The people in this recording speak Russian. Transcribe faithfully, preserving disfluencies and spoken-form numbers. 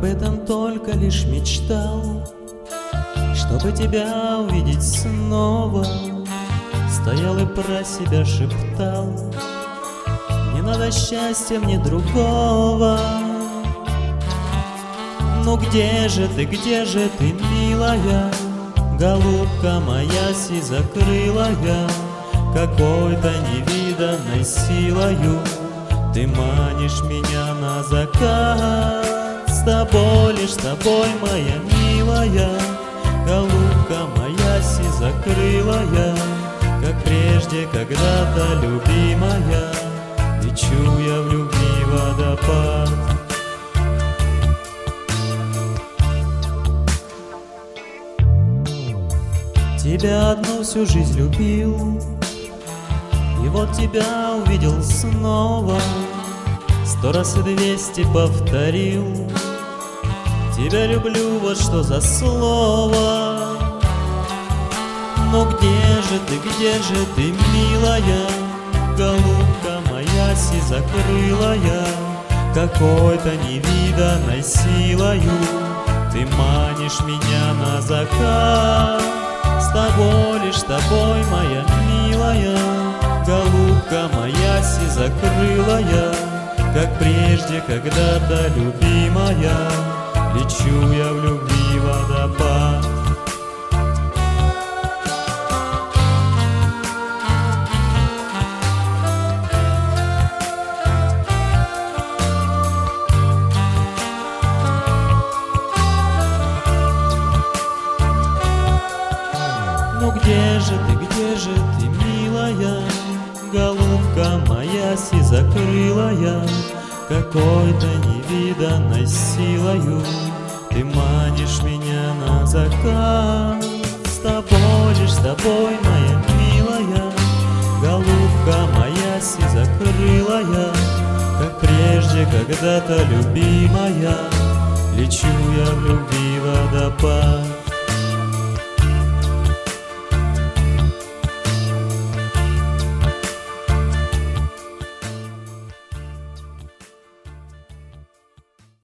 этом только лишь мечтал, чтобы тебя увидеть снова. Стоял и про себя шептал: не надо счастья мне другого. Ну где же ты, где же ты, милая, голубка моя сизокрылая? Какой-то невиданной силою ты манишь меня на закат. С тобой, лишь с тобой, моя милая, голубка моя сизокрылая, как прежде когда-то любимая, лечу я в любви водопад. Тебя одну всю жизнь любил, и вот тебя увидел снова. Сто раз и двести повторил: тебя люблю, вот что за слово. Но где же ты, где же ты, милая, голубка моя сизокрылая? Какой-то невиданной силою ты манишь меня на закат. С тобой, лишь с тобой, моя милая, голубка моя сизокрылая, как прежде когда-то любимая, лечу я в любви водопад. Ну где же ты, где же ты, милая, голубка моя сизокрылая? Какой-то невиданной силою ты манишь меня на закат. С тобой, лишь с тобой, моя милая, голубка моя сизокрылая, как прежде когда-то любимая, лечу я в любви водопад.